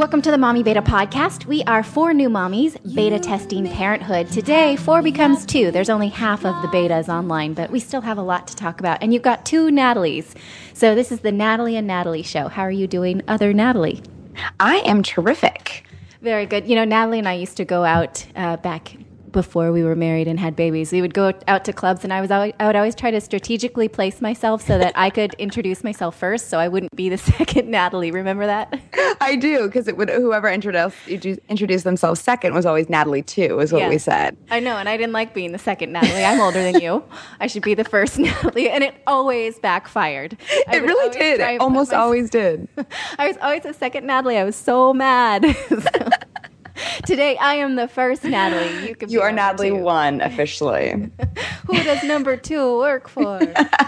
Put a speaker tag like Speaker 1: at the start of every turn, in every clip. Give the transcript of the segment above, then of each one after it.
Speaker 1: Welcome to the Mommy Beta Podcast. We are 4 new mommies, beta testing parenthood. Today, 4 becomes 2. There's only half of the betas online, but we still have a lot to talk about. And you've got 2 Natalies. So this is the Natalie and Natalie show. How are you doing, other Natalie?
Speaker 2: I am terrific.
Speaker 1: Very good. You know, Natalie and I used to go out back before we were married and had babies. We would go out to clubs, and I would always try to strategically place myself so that I could introduce myself first, so I wouldn't be the second Natalie. Remember that?
Speaker 2: I do, because whoever introduced themselves second was always Natalie too, is what we said.
Speaker 1: I know, and I didn't like being the second Natalie. I'm older than you. I should be the first Natalie, and it always backfired.
Speaker 2: It really did. It almost always did.
Speaker 1: I was always the second Natalie. I was so mad. Today, I am the first Natalie.
Speaker 2: You are Natalie 1, officially.
Speaker 1: Who does number 2 work for?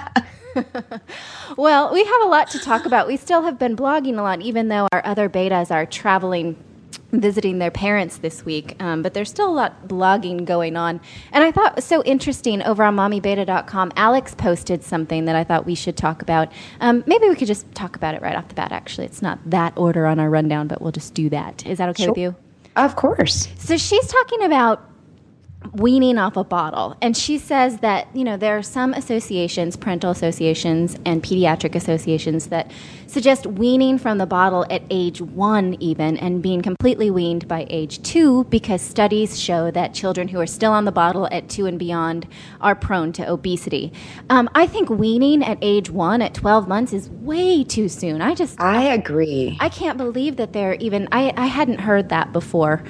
Speaker 1: Well, we have a lot to talk about. We still have been blogging a lot, even though our other betas are traveling, visiting their parents this week. But there's still a lot blogging going on. And I thought it was so interesting over on mommybeta.com. Alex posted something that I thought we should talk about. Maybe we could just talk about it right off the bat, actually. It's not that order on our rundown, but we'll just do that. Is that okay with you?
Speaker 2: Of course.
Speaker 1: So she's talking about weaning off a bottle. And she says that, you know, there are some associations, parental associations and pediatric associations that suggest weaning from the bottle at age 1 even, and being completely weaned by age 2, because studies show that children who are still on the bottle at 2 and beyond are prone to obesity. I think weaning at age 1 at 12 months is way too soon. I
Speaker 2: agree.
Speaker 1: I can't believe that they're even, I hadn't heard that before.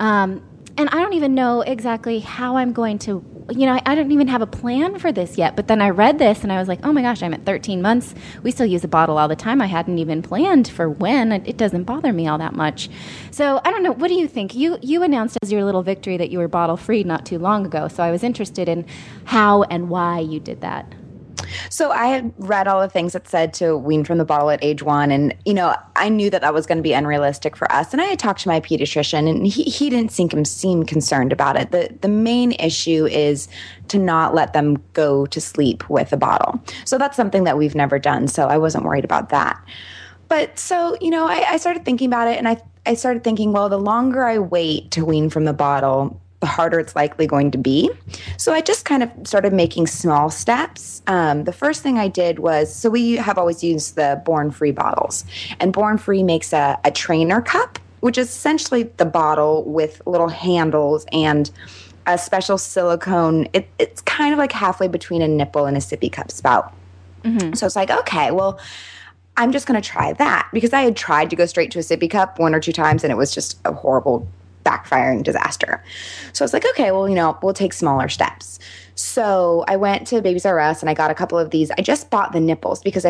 Speaker 1: And I don't even know exactly how I'm going to, you know, I don't even have a plan for this yet. But then I read this and I was like, oh my gosh, I'm at 13 months. We still use a bottle all the time. I hadn't even planned for when. It doesn't bother me all that much. So I don't know. What do you think? You announced as your little victory that you were bottle free not too long ago. So I was interested in how and why you did that.
Speaker 2: So I had read all the things that said to wean from the bottle at age 1. And, you know, I knew that that was going to be unrealistic for us. And I had talked to my pediatrician, and he didn't seem concerned about it. The main issue is to not let them go to sleep with a bottle. So that's something that we've never done. So I wasn't worried about that. But so, you know, I started thinking about it, and I started thinking, well, the longer I wait to wean from the bottle, the harder it's likely going to be. So I just kind of started making small steps. The first thing I did was, so we have always used the Born Free bottles. And Born Free makes a trainer cup, which is essentially the bottle with little handles and a special silicone. It's kind of like halfway between a nipple and a sippy cup spout. Mm-hmm. So it's like, okay, well, I'm just going to try that, because I had tried to go straight to a sippy cup 1 or 2 times, and it was just a horrible backfiring disaster. So I was like, okay, well, you know, we'll take smaller steps. So I went to Babies R Us and I got a couple of these. I just bought the nipples because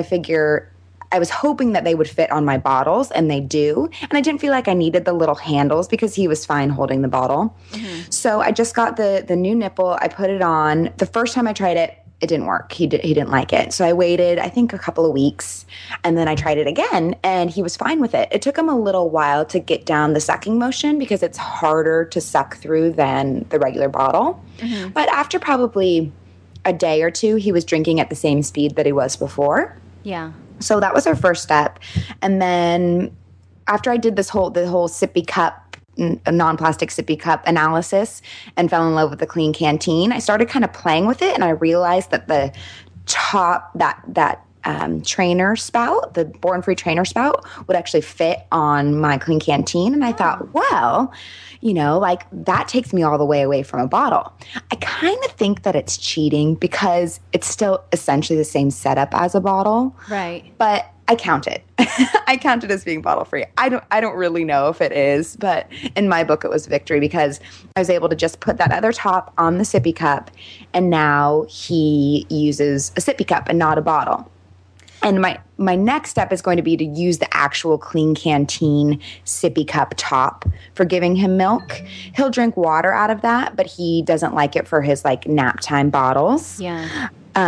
Speaker 2: I was hoping that they would fit on my bottles, and they do. And I didn't feel like I needed the little handles because he was fine holding the bottle. Mm-hmm. So I just got the new nipple. I put it on. The first time I tried it, it didn't work. He didn't like it. So I waited, I think, a couple of weeks, and then I tried it again, and he was fine with it. It took him a little while to get down the sucking motion because it's harder to suck through than the regular bottle. Mm-hmm. But after probably a day or 2, he was drinking at the same speed that he was before.
Speaker 1: Yeah.
Speaker 2: So that was our first step. And then after I did the whole sippy cup, a non-plastic sippy cup analysis, and fell in love with the Clean Canteen, I started kind of playing with it, and I realized that the top, that trainer spout, the Born Free trainer spout, would actually fit on my Clean Canteen. And I thought, well, you know, like, that takes me all the way away from a bottle. I kind of think that it's cheating because it's still essentially the same setup as a bottle.
Speaker 1: Right.
Speaker 2: But I count it. I count it as being bottle free. I don't really know if it is, but in my book it was victory because I was able to just put that other top on the sippy cup, and now he uses a sippy cup and not a bottle. And my next step is going to be to use the actual Clean Canteen sippy cup top for giving him milk. He'll drink water out of that, but he doesn't like it for his like nap time bottles.
Speaker 1: Yeah.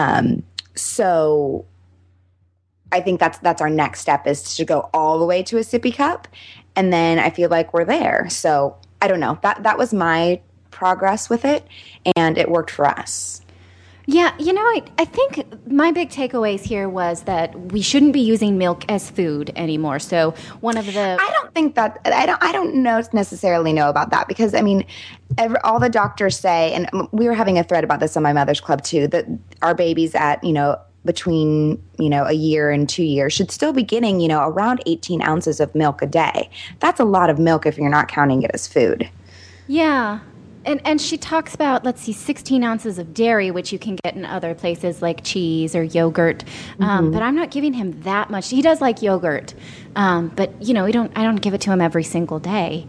Speaker 2: So I think that's our next step, is to go all the way to a sippy cup, and then I feel like we're there. So I don't know. That was my progress with it, and it worked for us.
Speaker 1: Yeah, I think my big takeaways here was that we shouldn't be using milk as food anymore. So one of the
Speaker 2: I don't think that I don't necessarily know about that, because I mean, all the doctors say, and we were having a thread about this on my mother's club too, that our babies at between a year and 2 years should still be getting around 18 ounces of milk a day. That's a lot of milk if you're not counting it as food.
Speaker 1: Yeah. And she talks about, 16 ounces of dairy, which you can get in other places like cheese or yogurt. But I'm not giving him that much. He does like yogurt, but I don't give it to him every single day.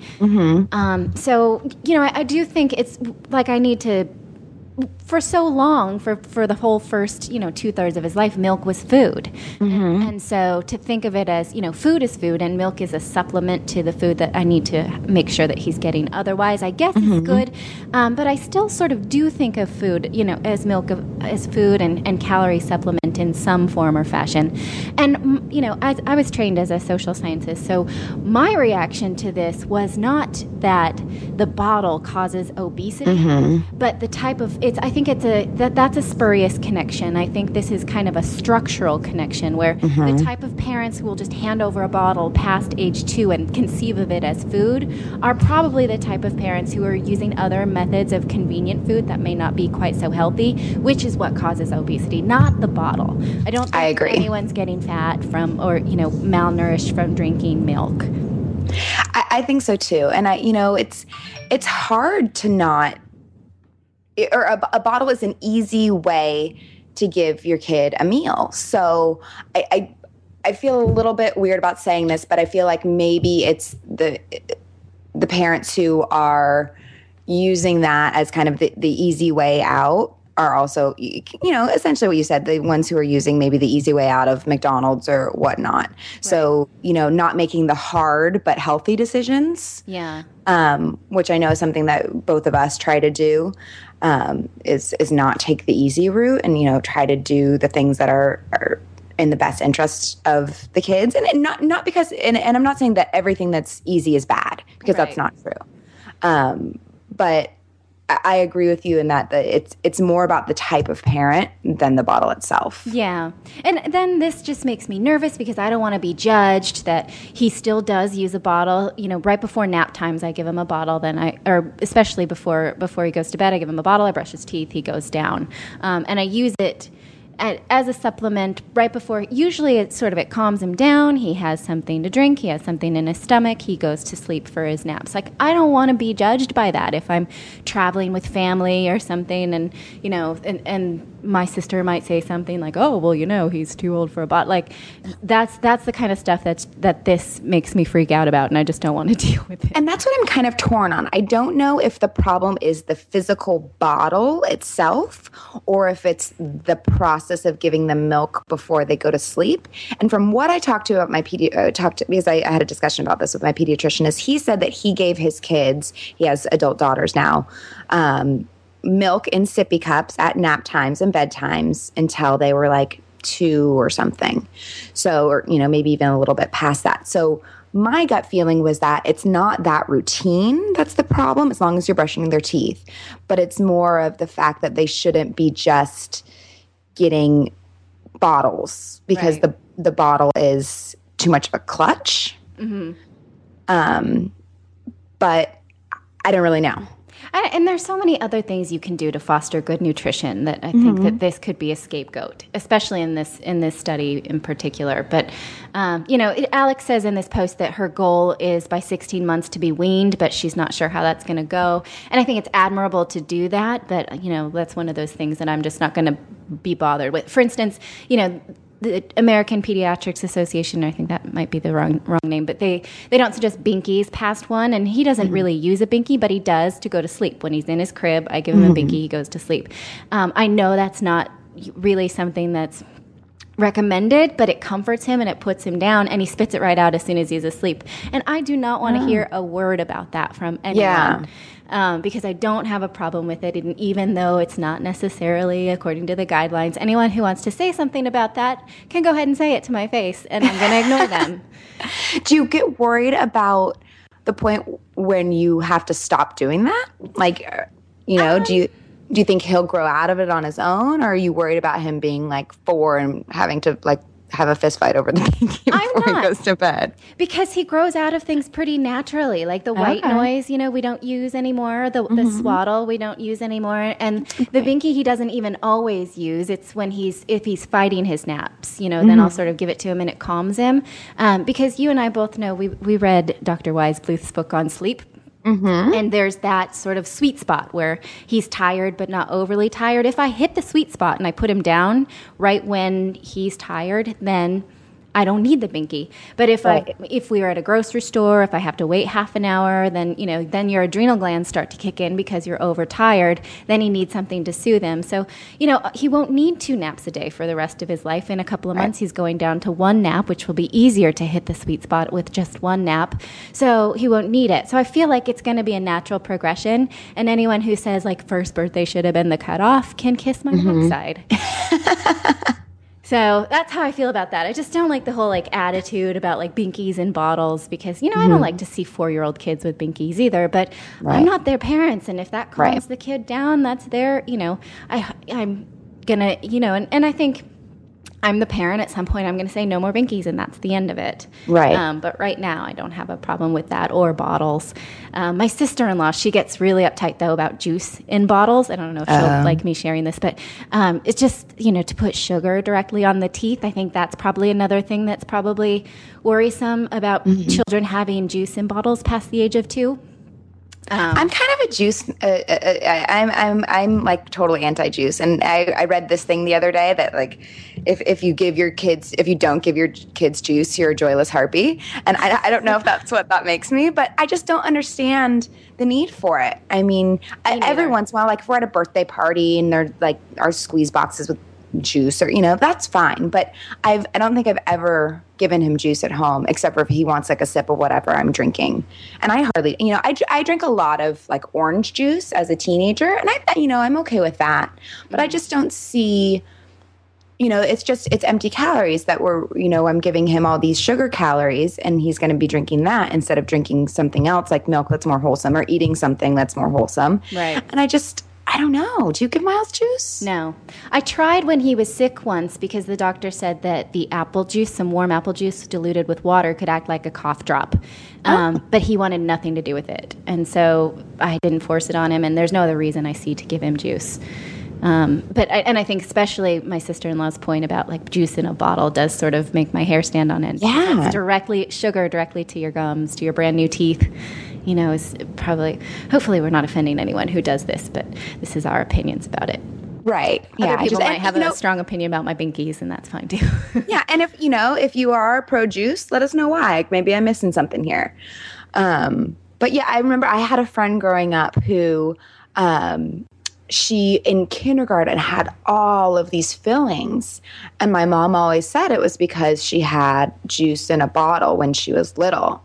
Speaker 1: So I do think it's like I need to. For so long, for the whole first, 2/3 of his life, milk was food. And so to think of it as, food is food and milk is a supplement to the food that I need to make sure that he's getting. Otherwise, I guess it's good. But I still sort of do think of food, as milk, as food and calorie supplement in some form or fashion. And, I was trained as a social scientist, so my reaction to this was not that the bottle causes obesity, but the type of, I think that's a spurious connection. I think this is kind of a structural connection where the type of parents who will just hand over a bottle past age 2 and conceive of it as food are probably the type of parents who are using other methods of convenient food that may not be quite so healthy, which is what causes obesity, not the bottle. I don't think anyone's getting fat from or malnourished from drinking milk.
Speaker 2: I think so too, and it's hard to not. Or a bottle is an easy way to give your kid a meal. So I feel a little bit weird about saying this, but I feel like maybe it's the parents who are using that as kind of the easy way out are also, essentially what you said, the ones who are using maybe the easy way out of McDonald's or whatnot. Right. So, not making the hard but healthy decisions.
Speaker 1: Yeah.
Speaker 2: Which I know is something that both of us try to do. Is not take the easy route and try to do the things that are in the best interest of the kids, and not because and I'm not saying that everything that's easy is bad, because that's not true. But I agree with you in that it's more about the type of parent than the bottle itself.
Speaker 1: Yeah. And then this just makes me nervous because I don't want to be judged that he still does use a bottle. Right before nap times, I give him a bottle. Or especially before he goes to bed, I give him a bottle. I brush his teeth. He goes down. And I use it as a supplement right before. Usually it calms him down. He has something to drink. He has something in his stomach. He goes to sleep for his naps. Like, I don't want to be judged by that if I'm traveling with family or something, and and my sister might say something like, oh, well, he's too old for a bottle. Like, that's the kind of stuff that this makes me freak out about, and I just don't want to deal with it.
Speaker 2: And that's what I'm kind of torn on. I don't know if the problem is the physical bottle itself or if it's the process of giving them milk before they go to sleep. And from what I talked to about because I had a discussion about this with my pediatrician, is he said that he gave his kids, he has adult daughters now, milk in sippy cups at nap times and bedtimes until they were like 2 or something. So, or maybe even a little bit past that. So my gut feeling was that it's not that routine that's the problem, as long as you're brushing their teeth, but it's more of the fact that they shouldn't be just getting bottles because the bottle is too much of a clutch. But I don't really know.
Speaker 1: And there's so many other things you can do to foster good nutrition that I think that this could be a scapegoat, especially in this study in particular. But, Alex says in this post that her goal is by 16 months to be weaned, but she's not sure how that's going to go. And I think it's admirable to do that, but, that's one of those things that I'm just not going to be bothered with. For instance, the American Pediatrics Association, I think that might be the wrong name, but they don't suggest binkies past 1, and he doesn't really use a binky, but he does to go to sleep. When he's in his crib, I give him a binky, he goes to sleep. I know that's not really something that's recommended, but it comforts him and it puts him down, and he spits it right out as soon as he's asleep. And I do not want to hear a word about that from anyone. Yeah. Because I don't have a problem with it, and even though it's not necessarily according to the guidelines, anyone who wants to say something about that can go ahead and say it to my face, and I'm going to ignore them.
Speaker 2: Do you get worried about the point when you have to stop doing that? Like, do you... do you think he'll grow out of it on his own, or are you worried about him being like 4 and having to like have a fist fight over the binky before he goes to bed?
Speaker 1: Because he grows out of things pretty naturally, like the white noise, we don't use anymore. The swaddle we don't use anymore, and the binky he doesn't even always use. It's when if he's fighting his naps, then I'll sort of give it to him and it calms him. Because you and I both know we read Dr. Wise Bluth's book on sleep. And there's that sort of sweet spot where he's tired but not overly tired. If I hit the sweet spot and I put him down right when he's tired, then I don't need the binky. But if we are at a grocery store, if I have to wait half an hour, then then your adrenal glands start to kick in because you're overtired. Then he needs something to soothe him. So he won't need 2 naps a day for the rest of his life. In a couple of months, he's going down to 1 nap, which will be easier to hit the sweet spot with just 1 nap. So he won't need it. So I feel like it's going to be a natural progression. And anyone who says like first birthday should have been the cutoff can kiss my backside. So that's how I feel about that. I just don't like the whole like attitude about like binkies and bottles because, I don't like to see 4-year-old kids with binkies either, but I'm not their parents. And if that calms the kid down, that's their, I'm going to, and I think I'm the parent. At some point, I'm going to say no more binkies, and that's the end of it.
Speaker 2: Right.
Speaker 1: But right now, I don't have a problem with that or bottles. My sister-in-law, she gets really uptight, though, about juice in bottles. I don't know if she'll like me sharing this, but it's just, to put sugar directly on the teeth. I think that's probably another thing that's probably worrisome about children having juice in bottles past the age of 2.
Speaker 2: I'm kind of a juice. I'm like totally anti-juice, and I read this thing the other day that like if you don't give your kids juice, you're a joyless harpy, and I don't know if that's what that makes me, but I just don't understand the need for it. I mean, every once in a while, like if we're at a birthday party and they're like our squeeze boxes with juice or that's fine, but I don't think I've ever given him juice at home except for if he wants like a sip of whatever I'm drinking. And I hardly I drink a lot of like orange juice as a teenager, and I'm okay with that, but I just don't see it's empty calories that I'm giving him all these sugar calories, and he's going to be drinking that instead of drinking something else like milk that's more wholesome or eating something that's more wholesome.
Speaker 1: Right.
Speaker 2: And I don't know. Do you give Miles juice?
Speaker 1: No. I tried when he was sick once because the doctor said that the apple juice, some warm apple juice diluted with water, could act like a cough drop. But he wanted nothing to do with it. And so I didn't force it on him, and there's no other reason I see to give him juice. I think especially my sister-in-law's point about like juice in a bottle does sort of make my hair stand on end.
Speaker 2: Yeah.
Speaker 1: It's sugar directly to your gums, to your brand new teeth. Is probably, hopefully we're not offending anyone who does this, but this is our opinions about it.
Speaker 2: Right.
Speaker 1: Other people might have a strong opinion about my binkies, and that's fine too.
Speaker 2: Yeah, and if you are pro-juice, let us know why. Maybe I'm missing something here. But yeah, I remember I had a friend growing up who she in kindergarten had all of these fillings, and my mom always said it was because she had juice in a bottle when she was little.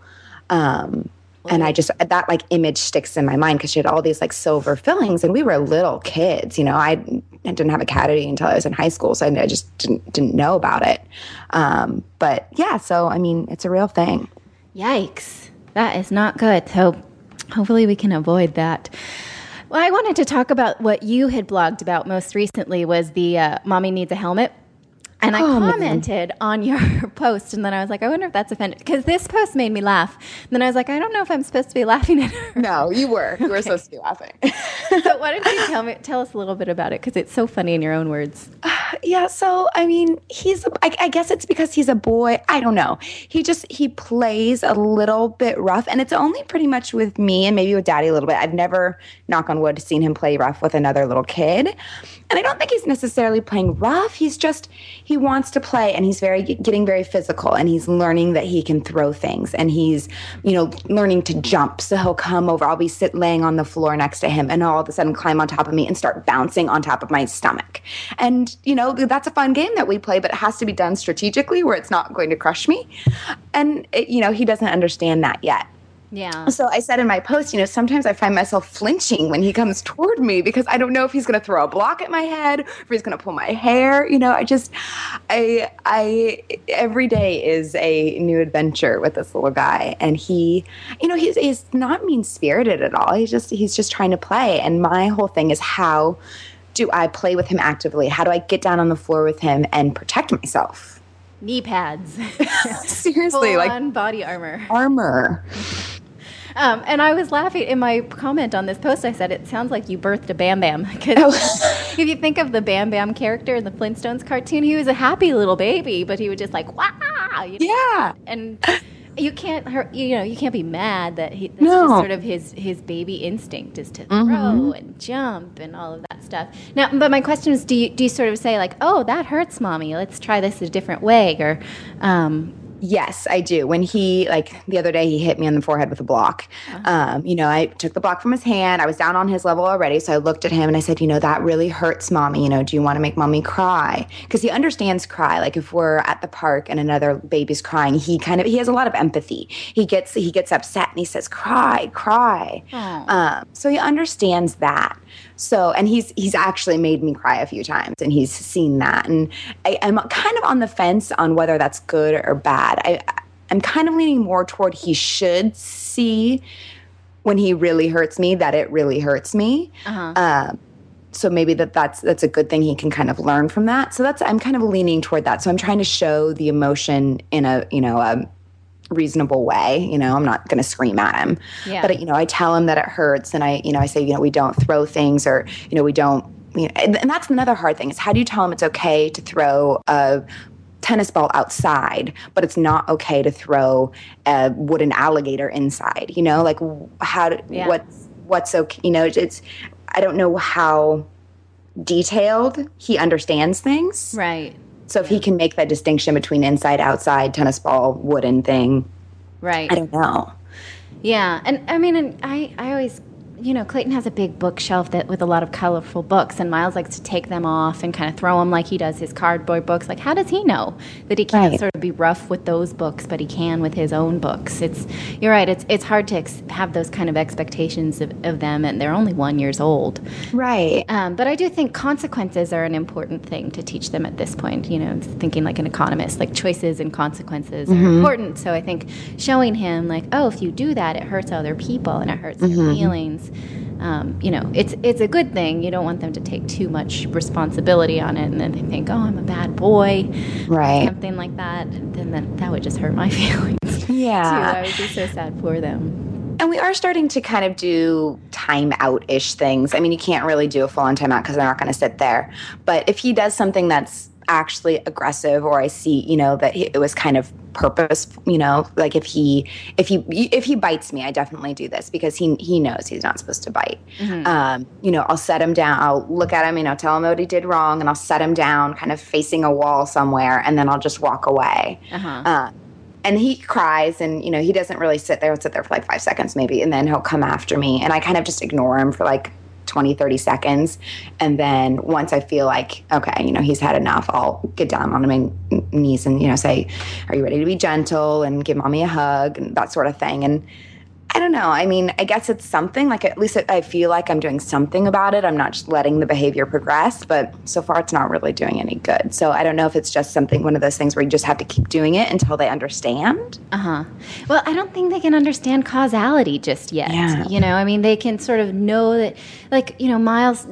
Speaker 2: And that like image sticks in my mind because she had all these like silver fillings, and we were little kids. I didn't have a cavity until I was in high school, so I just didn't know about it. But yeah, so I mean, it's a real thing.
Speaker 1: Yikes, that is not good. So hopefully we can avoid that. Well, I wanted to talk about what you had blogged about most recently was the Mommy Needs a Helmet. And I commented on your post, and then I was like, I wonder if that's offended. Because this post made me laugh. And then I was like, I don't know if I'm supposed to be laughing at her.
Speaker 2: No, you were. You were supposed to be laughing.
Speaker 1: So why don't you tell us a little bit about it? Because it's so funny in your own words.
Speaker 2: Yeah, so, I mean, I guess it's because he's a boy. I don't know. He plays a little bit rough, and it's only pretty much with me and maybe with Daddy a little bit. I've never, knock on wood, seen him play rough with another little kid. And I don't think he's necessarily playing rough. He wants to play, and he's getting very physical, and he's learning that he can throw things, and he's, learning to jump. So he'll come over. I'll be laying on the floor next to him, and all of a sudden climb on top of me and start bouncing on top of my stomach. And, that's a fun game that we play, but it has to be done strategically where it's not going to crush me. And, he doesn't understand that yet.
Speaker 1: Yeah.
Speaker 2: So I said in my post, sometimes I find myself flinching when he comes toward me because I don't know if he's going to throw a block at my head, or if he's going to pull my hair. Every day is a new adventure with this little guy. And he's not mean-spirited at all. He's just trying to play. And my whole thing is, how do I play with him actively? How do I get down on the floor with him and protect myself?
Speaker 1: Knee pads.
Speaker 2: Seriously,
Speaker 1: full-on body armor. And I was laughing in my comment on this post. I said, it sounds like you birthed a Bam Bam. Because if you think of the Bam Bam character in the Flintstones cartoon, he was a happy little baby, but he would just like, wah!
Speaker 2: Yeah.
Speaker 1: And you can't you can't be mad that that's
Speaker 2: No.
Speaker 1: just sort of his baby instinct is to throw and jump and all of that stuff. Now, but my question is, do you sort of say like, oh, that hurts, mommy, let's try this a different way, or
Speaker 2: Yes, I do. When the other day, he hit me on the forehead with a block. I took the block from his hand. I was down on his level already. So I looked at him and I said, that really hurts, mommy. Do you want to make mommy cry? Because he understands cry. Like if we're at the park and another baby's crying, he has a lot of empathy. He gets upset and he says, cry, cry. So he understands that. So, and he's actually made me cry a few times, and he's seen that. And I'm kind of on the fence on whether that's good or bad. I'm kind of leaning more toward he should see when he really hurts me that it really hurts me. So maybe that's a good thing. He can kind of learn from that. So I'm kind of leaning toward that. So I'm trying to show the emotion in a reasonable way. I'm not going to scream at him, but I tell him that it hurts, and I say, we don't throw things, or we don't. And that's another hard thing, is how do you tell him it's okay to throw a tennis ball outside, but it's not okay to throw a wooden alligator inside? What's okay? It's I don't know how detailed he understands things,
Speaker 1: right?
Speaker 2: So if he can make that distinction between inside, outside, tennis ball, wooden thing,
Speaker 1: right?
Speaker 2: I don't know.
Speaker 1: Yeah, and I mean, and I always, Clayton has a big bookshelf with a lot of colorful books, and Miles likes to take them off and kind of throw them like he does his cardboard books. Like, how does he know that he can't sort of be rough with those books, but he can with his own books? You're right. It's hard to have those kind of expectations of them, and they're only 1 year old,
Speaker 2: right?
Speaker 1: But I do think consequences are an important thing to teach them at this point. Thinking like an economist, like choices and consequences are important. So I think showing him like, oh, if you do that, it hurts other people and it hurts their feelings. It's a good thing. You don't want them to take too much responsibility on it, and then they think, oh, I'm a bad boy,
Speaker 2: right?
Speaker 1: Something like that. Then that would just hurt my feelings.
Speaker 2: Yeah,
Speaker 1: too. I would be so sad for them.
Speaker 2: And we are starting to kind of do timeout-ish things. I mean, you can't really do a full-on timeout because they're not going to sit there. But if he does something that's actually aggressive, or I see, that it was kind of purpose, like if he bites me, I definitely do this because he knows he's not supposed to bite. I'll set him down. I'll look at him, tell him what he did wrong, and I'll set him down kind of facing a wall somewhere, and then I'll just walk away. And he cries, and, he doesn't really sit there. He'll sit there for like 5 seconds maybe, and then he'll come after me. And I kind of just ignore him for like 20, 30 seconds. And then once I feel like, okay, he's had enough, I'll get down on my knees and, say, are you ready to be gentle, and give mommy a hug and that sort of thing. And I don't know. I mean, I guess it's something, like at least I feel like I'm doing something about it. I'm not just letting the behavior progress, but so far it's not really doing any good. So I don't know if it's just one of those things where you just have to keep doing it until they understand.
Speaker 1: Well, I don't think they can understand causality just yet.
Speaker 2: Yeah.
Speaker 1: I mean, they can sort of know that, like, Miles,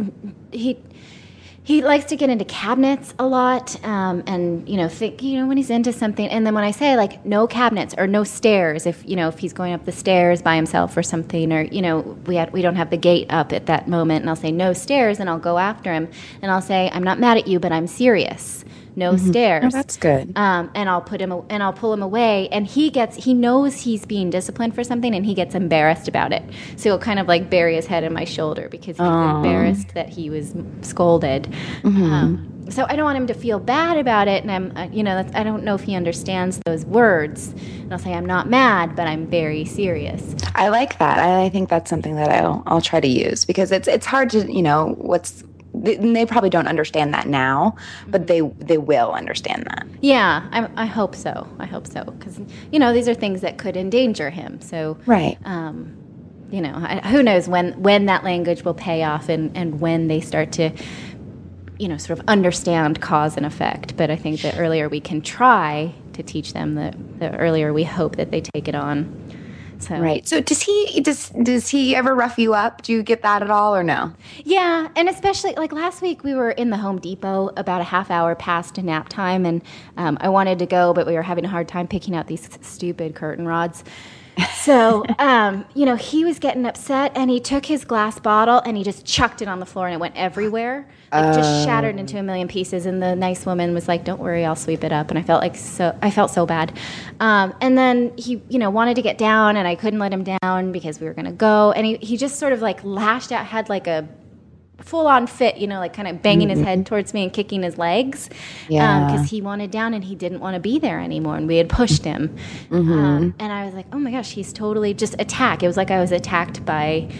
Speaker 1: he likes to get into cabinets a lot, and think when he's into something. And then when I say like no cabinets or no stairs, if he's going up the stairs by himself or something, or we don't have the gate up at that moment, and I'll say no stairs, and I'll go after him, and I'll say, I'm not mad at you, but I'm serious. No stairs.
Speaker 2: Oh, that's good.
Speaker 1: And I'll pull him away, and he knows he's being disciplined for something, and he gets embarrassed about it. So he'll kind of like bury his head in my shoulder because he's embarrassed that he was scolded. So I don't want him to feel bad about it, and I don't know if he understands those words. And I'll say, I'm not mad, but I'm very serious.
Speaker 2: I like that. I think that's something that I'll try to use, because it's hard to, they probably don't understand that now, but they will understand that.
Speaker 1: Yeah, I hope so. I hope so, because these are things that could endanger him. So
Speaker 2: right.
Speaker 1: Who knows when that language will pay off and when they start to sort of understand cause and effect. But I think the earlier we can try to teach them, the earlier we hope that they take it on. So.
Speaker 2: Right. So does he ever rough you up? Do you get that at all or no?
Speaker 1: Yeah, and especially like last week we were in the Home Depot about a half hour past nap time, and I wanted to go, but we were having a hard time picking out these stupid curtain rods. So, he was getting upset, and he took his glass bottle and he just chucked it on the floor, and it went everywhere, just shattered into a million pieces. And the nice woman was like, "Don't worry, I'll sweep it up." And I felt so bad. And then he, wanted to get down, and I couldn't let him down because we were going to go. And he just sort of like lashed out, had like a full-on fit, like kind of banging his head towards me and kicking his legs because he wanted down and he didn't want to be there anymore, and we had pushed him. And I was like, oh my gosh, he's totally just attacked. It was like I was attacked by,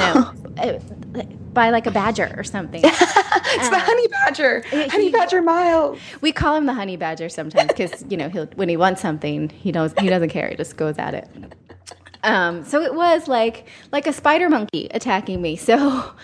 Speaker 1: by like a badger or something.
Speaker 2: It's the honey badger. Honey Badger Miles.
Speaker 1: We call him the honey badger sometimes because, when he wants something, he doesn't care. He just goes at it. So it was like a spider monkey attacking me. So,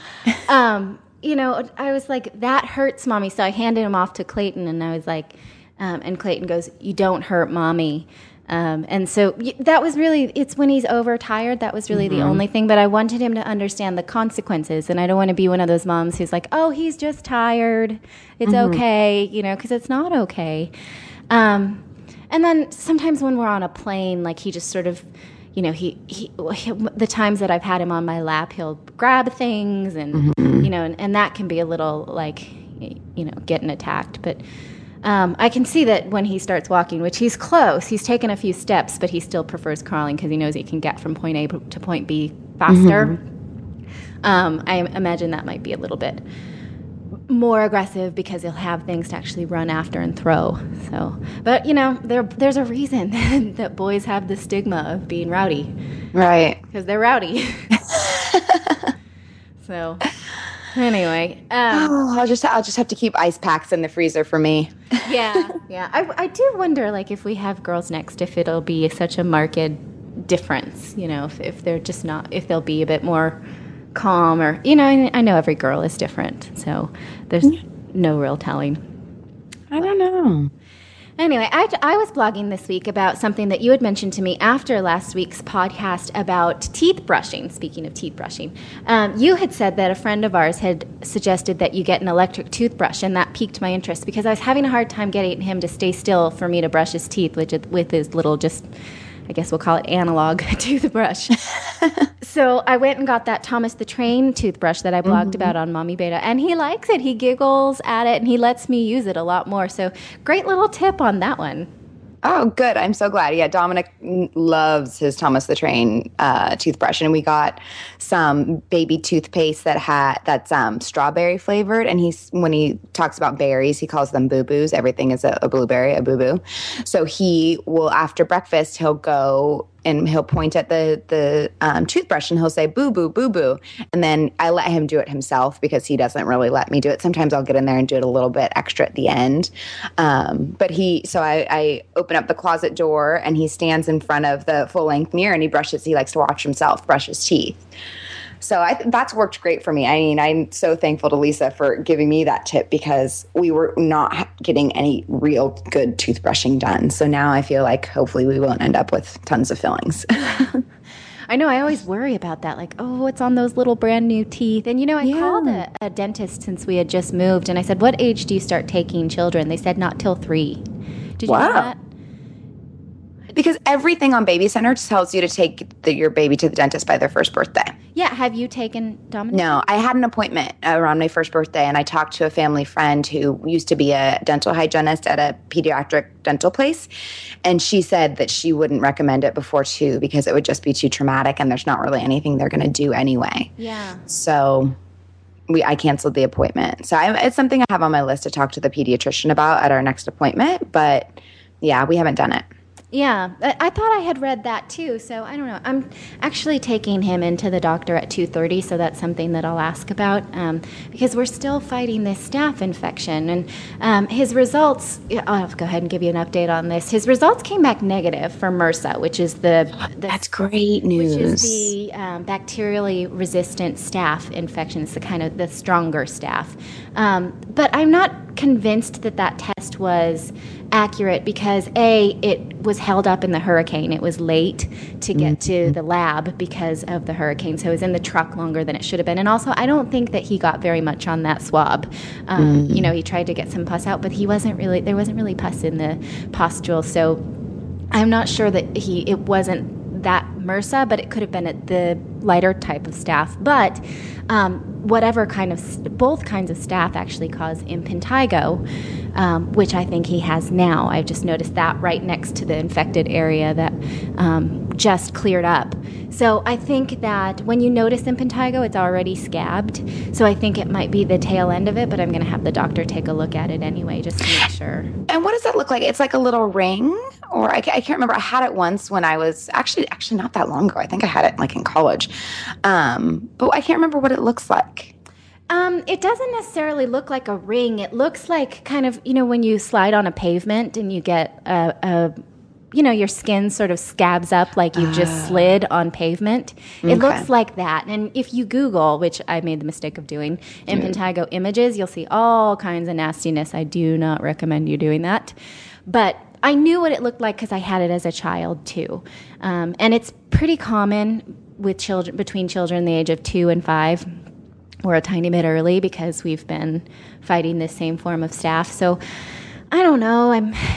Speaker 1: I was like, that hurts, Mommy. So I handed him off to Clayton, and I was like, and Clayton goes, "You don't hurt Mommy." And so that was really, it's when he's overtired, that was really the only thing. But I wanted him to understand the consequences. And I don't want to be one of those moms who's like, oh, he's just tired. It's okay, because it's not okay. And then sometimes when we're on a plane, like he just sort of, he the times that I've had him on my lap, he'll grab things and, and that can be a little like, getting attacked. But I can see that when he starts walking, which he's close, he's taken a few steps, but he still prefers crawling because he knows he can get from point A to point B faster. I imagine that might be a little bit more aggressive because he'll have things to actually run after and throw. So, but there's a reason that boys have the stigma of being rowdy,
Speaker 2: right?
Speaker 1: Because they're rowdy. So, anyway,
Speaker 2: I'll just have to keep ice packs in the freezer for me.
Speaker 1: yeah. I do wonder, like, if we have girls next, if it'll be such a marked difference. If they're just not, if they'll be a bit more calm, or I know every girl is different, so there's no real telling.
Speaker 2: I don't know.
Speaker 1: Anyway, I was blogging this week about something that you had mentioned to me after last week's podcast about teeth brushing. Speaking of teeth brushing, you had said that a friend of ours had suggested that you get an electric toothbrush, and that piqued my interest because I was having a hard time getting him to stay still for me to brush his teeth with his little, just, I guess we'll call it analog toothbrush. So I went and got that Thomas the Train toothbrush that I blogged about on Mommy Beta, and he likes it. He giggles at it, and he lets me use it a lot more. So great little tip on that one.
Speaker 2: Oh, good. I'm so glad. Yeah, Dominic loves his Thomas the Train toothbrush, and we got some baby toothpaste that's strawberry flavored. And when he talks about berries, he calls them boo-boos. Everything is a blueberry, a boo-boo. So he will, after breakfast, he'll go and he'll point at the toothbrush and he'll say, boo, boo, boo, boo. And then I let him do it himself because he doesn't really let me do it. Sometimes I'll get in there and do it a little bit extra at the end. So I open up the closet door and he stands in front of the full-length mirror and he likes to watch himself brush his teeth. So that's worked great for me. I mean, I'm so thankful to Lisa for giving me that tip because we were not getting any real good toothbrushing done. So now I feel like hopefully we won't end up with tons of fillings.
Speaker 1: I know. I always worry about that. Like, oh, what's on those little brand new teeth? And, I called a dentist since we had just moved. And I said, what age do you start taking children? They said not till 3. Did you know that?
Speaker 2: Because everything on Baby Center tells you to take your baby to the dentist by their first birthday.
Speaker 1: Yeah. Have you taken Dominic?
Speaker 2: No. I had an appointment around my first birthday, and I talked to a family friend who used to be a dental hygienist at a pediatric dental place, and she said that she wouldn't recommend it before 2 because it would just be too traumatic, and there's not really anything they're going to do anyway.
Speaker 1: Yeah.
Speaker 2: So I canceled the appointment. So it's something I have on my list to talk to the pediatrician about at our next appointment, but yeah, we haven't done it.
Speaker 1: Yeah, I thought I had read that too, so I don't know. I'm actually taking him into the doctor at 2:30, so that's something that I'll ask about because we're still fighting this staph infection. And his results, I'll go ahead and give you an update on this. His results came back negative for MRSA, which is
Speaker 2: That's great news.
Speaker 1: which is the bacterially resistant staph infection. It's the kind of the stronger staph. But I'm not convinced that that test was accurate because it was held up in the hurricane. It was late to get to the lab because of the hurricane, so it was in the truck longer than it should have been. And also, I don't think that he got very much on that swab. He tried to get some pus out, but there wasn't really pus in the pustule, so I'm not sure that it wasn't that MRSA, but it could have been the lighter type of staph. But both kinds of staph actually cause impetigo, which I think he has now. I've just noticed that right next to the infected area that just cleared up. So I think that when you notice impetigo, it's already scabbed. So I think it might be the tail end of it, but I'm going to have the doctor take a look at it anyway, just to make sure.
Speaker 2: And what does that look like? It's like a little ring, or I can't remember. I had it once when I was actually not that long ago. I think I had it like in college, but I can't remember what it looks like.
Speaker 1: It doesn't necessarily look like a ring. It looks like kind of, when you slide on a pavement and you get your skin sort of scabs up like you've just slid on pavement. It looks like that. And if you Google, which I made the mistake of doing, impetigo images, you'll see all kinds of nastiness. I do not recommend you doing that. But I knew what it looked like because I had it as a child too. And it's pretty common with children, between children the age of 2 and 5. We're a tiny bit early because we've been fighting this same form of staph. So I don't know.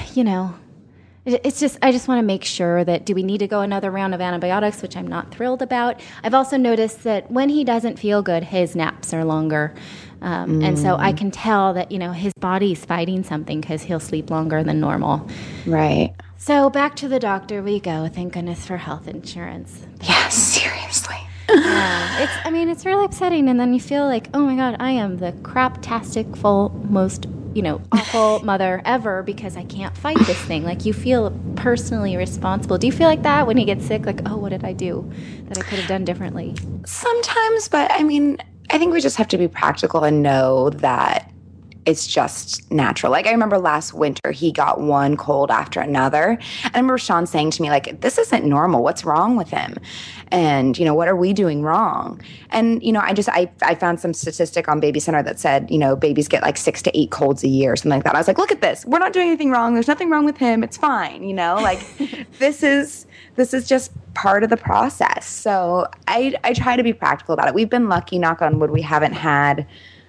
Speaker 1: It's just, I just want to make sure that, do we need to go another round of antibiotics, which I'm not thrilled about. I've also noticed that when he doesn't feel good, his naps are longer. And so I can tell that, his body's fighting something because he'll sleep longer than normal.
Speaker 2: Right.
Speaker 1: So back to the doctor we go. Thank goodness for health insurance.
Speaker 2: Yeah, seriously.
Speaker 1: Yeah, it's really upsetting, and then you feel like, oh my God, I am the craptastic, most, awful mother ever because I can't fight this thing. Like, you feel personally responsible. Do you feel like that when you get sick? Like, oh, what did I do that I could have done differently?
Speaker 2: Sometimes, but I think we just have to be practical and know that it's just natural. Like, I remember last winter, he got one cold after another. And I remember Sean saying to me, like, this isn't normal. What's wrong with him? And, what are we doing wrong? And, I found some statistic on Baby Center that said, babies get like 6 to 8 colds a year, something like that. I was like, look at this. We're not doing anything wrong. There's nothing wrong with him. It's fine. Like this is just part of the process. So I try to be practical about it. We've been lucky, knock on wood, we haven't had,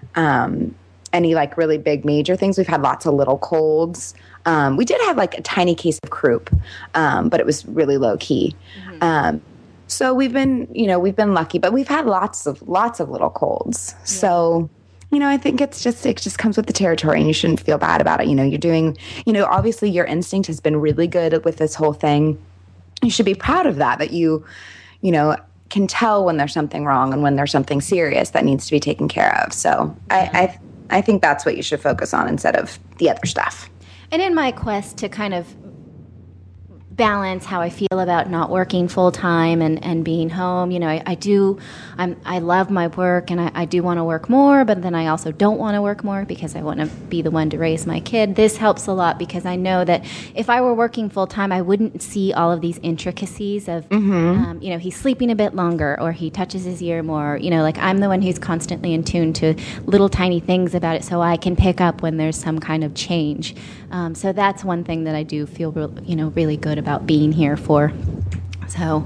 Speaker 2: any like really big major things. We've had lots of little colds. We did have like a tiny case of croup, but it was really low key. Mm-hmm. So we've been lucky, but we've had lots of little colds. Yeah. So, I think it just comes with the territory, and you shouldn't feel bad about it. You're doing, obviously your instinct has been really good with this whole thing. You should be proud of that you can tell when there's something wrong and when there's something serious that needs to be taken care of. So yeah. I think that's what you should focus on instead of the other stuff.
Speaker 1: And in my quest to kind of balance how I feel about not working full time and being home, I love my work, and I do want to work more, but then I also don't want to work more because I want to be the one to raise my kid. This helps a lot because I know that if I were working full time, I wouldn't see all of these intricacies of, he's sleeping a bit longer, or he touches his ear more, like I'm the one who's constantly in tune to little tiny things about it, so I can pick up when there's some kind of change. So that's one thing that I do feel, really good about being here for. So,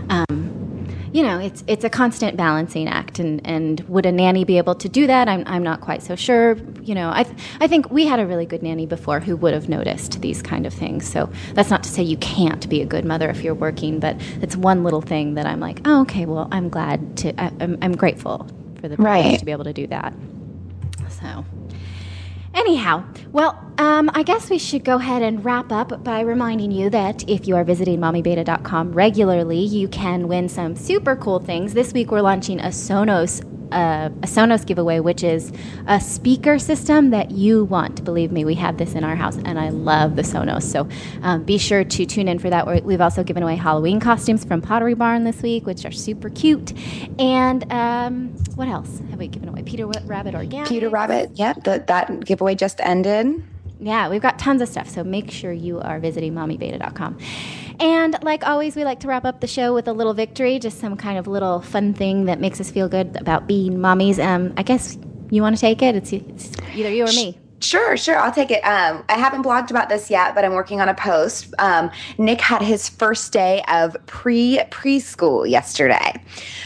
Speaker 1: it's a constant balancing act, and would a nanny be able to do that? I'm not quite so sure. I think we had a really good nanny before who would have noticed these kind of things. So that's not to say you can't be a good mother if you're working, but it's one little thing that I'm like, oh, okay, well, I'm glad to. I'm grateful for the privilege to be able to do that. So. Anyhow, well, I guess we should go ahead and wrap up by reminding you that if you are visiting mommybeta.com regularly, you can win some super cool things. This week we're launching a Sonos a Sonos giveaway, which is a speaker system that you want. Believe me, we have this in our house, and I love the Sonos. So be sure to tune in for that. We've also given away Halloween costumes from Pottery Barn this week, which are super cute. And what else have we given away? Peter Rabbit Organic.
Speaker 2: Peter Rabbit, yep. That giveaway just ended.
Speaker 1: Yeah, we've got tons of stuff, so make sure you are visiting mommybeta.com. And like always, we like to wrap up the show with a little victory, just some kind of little fun thing that makes us feel good about being mommies. I guess you want to take it? It's either you or me.
Speaker 2: Sure. I'll take it. I haven't blogged about this yet, but I'm working on a post. Nick had his first day of preschool yesterday.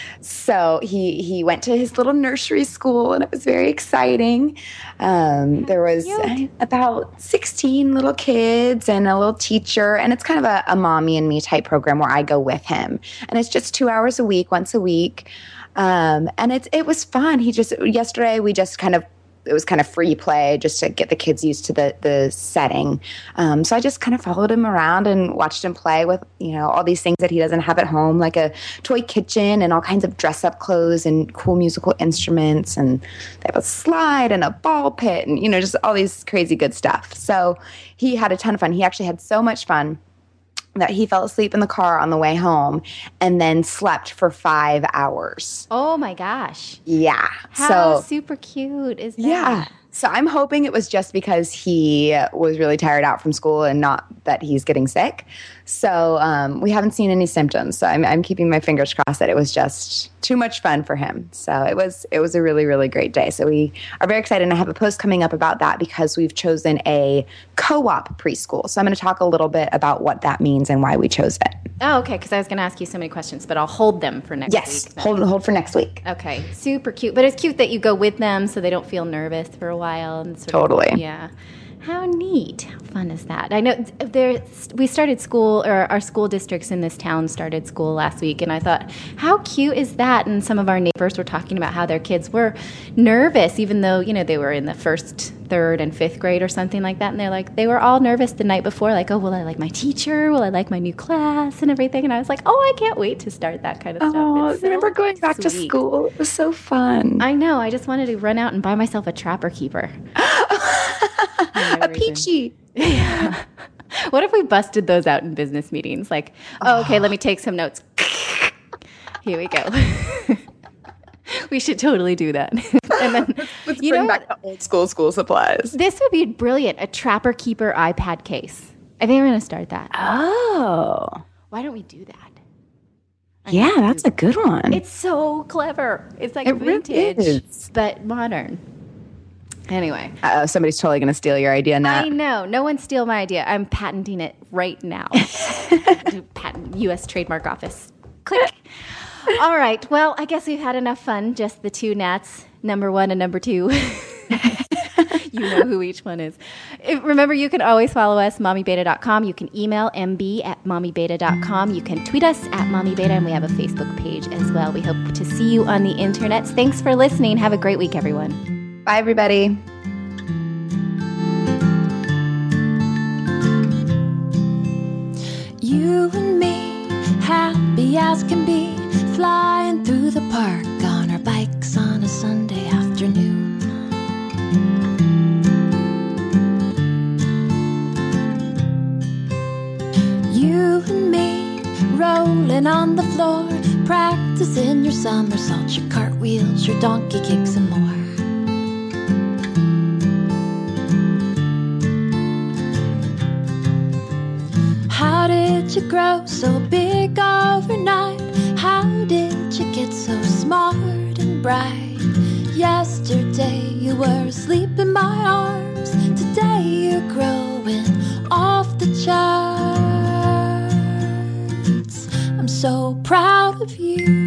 Speaker 2: So he went to his little nursery school, and it was very exciting. There was about 16 little kids and a little teacher, and it's kind of a mommy and me type program where I go with him. And it's just 2 hours a week, once a week. And it was fun. Yesterday we just it was kind of free play just to get the kids used to the setting. So I just kind of followed him around and watched him play with, all these things that he doesn't have at home, like a toy kitchen and all kinds of dress up clothes and cool musical instruments. And they have a slide and a ball pit and, just all these crazy good stuff. So he had a ton of fun. He actually had so much fun that he fell asleep in the car on the way home and then slept for 5 hours.
Speaker 1: Oh my gosh.
Speaker 2: Yeah.
Speaker 1: How super cute is that?
Speaker 2: Yeah. So I'm hoping it was just because he was really tired out from school and not that he's getting sick. So we haven't seen any symptoms. So I'm keeping my fingers crossed that it was just too much fun for him. So it was a really, really great day. So we are very excited. And I have a post coming up about that because we've chosen a co-op preschool. So I'm going to talk a little bit about what that means and why we chose it.
Speaker 1: Oh, okay. Because I was going to ask you so many questions, but I'll hold them for next week.
Speaker 2: Yes, hold for next week.
Speaker 1: Okay, super cute. But it's cute that you go with them so they don't feel nervous for a while. And
Speaker 2: totally.
Speaker 1: Yeah. How neat. How fun is that? I know we started school, or our school districts in this town started school last week, and I thought, how cute is that? And some of our neighbors were talking about how their kids were nervous, even though, they were in the first, third, and fifth grade or something like that. And they're like, they were all nervous the night before, like, oh, will I like my teacher? Will I like my new class and everything? And I was like, oh, I can't wait to start that kind of stuff.
Speaker 2: Oh, I remember going back to school. It was so fun.
Speaker 1: I know. I just wanted to run out and buy myself a Trapper Keeper.
Speaker 2: A Peachy.
Speaker 1: Yeah. What if we busted those out in business meetings? Like, okay, let me take some notes. Here we go. We should totally do that. And then,
Speaker 2: let's bring back the old school supplies.
Speaker 1: This would be brilliant, a Trapper Keeper iPad case. I think I'm going to start that.
Speaker 2: Oh.
Speaker 1: Why don't we do that?
Speaker 2: Yeah, that's a good one.
Speaker 1: It's so clever. It's like vintage,
Speaker 2: really
Speaker 1: but modern. Anyway.
Speaker 2: Somebody's totally going to steal your idea now.
Speaker 1: I know. No one steal my idea. I'm patenting it right now. Patent U.S. Trademark Office. Click. All right. Well, I guess we've had enough fun. Just the two Nats, number one and number two. You know who each one is. Remember, you can always follow us, mommybeta.com. You can email mb@mommybeta.com. You can tweet us at mommybeta, and we have a Facebook page as well. We hope to see you on the internet. Thanks for listening. Have a great week, everyone.
Speaker 2: Bye, everybody.
Speaker 3: You and me, happy as can be, flying through the park on our bikes on a Sunday afternoon. You and me, rolling on the floor, practicing your somersaults, your cartwheels, your donkey kicks, and more. How did you grow so big overnight? How did you get so smart and bright? Yesterday you were asleep in my arms. Today you're growing off the charts. I'm so proud of you.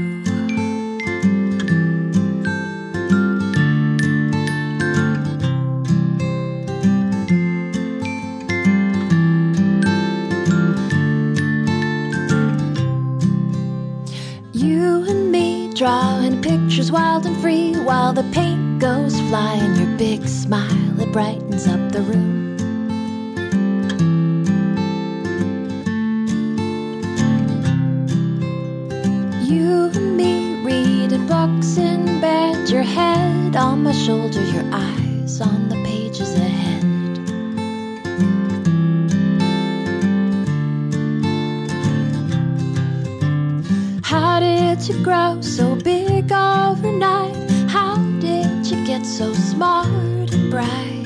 Speaker 3: Drawing pictures wild and free while the paint goes flying. Your big smile, it brightens up the room. You and me reading books in bed, your head on my shoulder, your eyes on the pages ahead. How did you grow so big overnight? How did you get so smart and bright?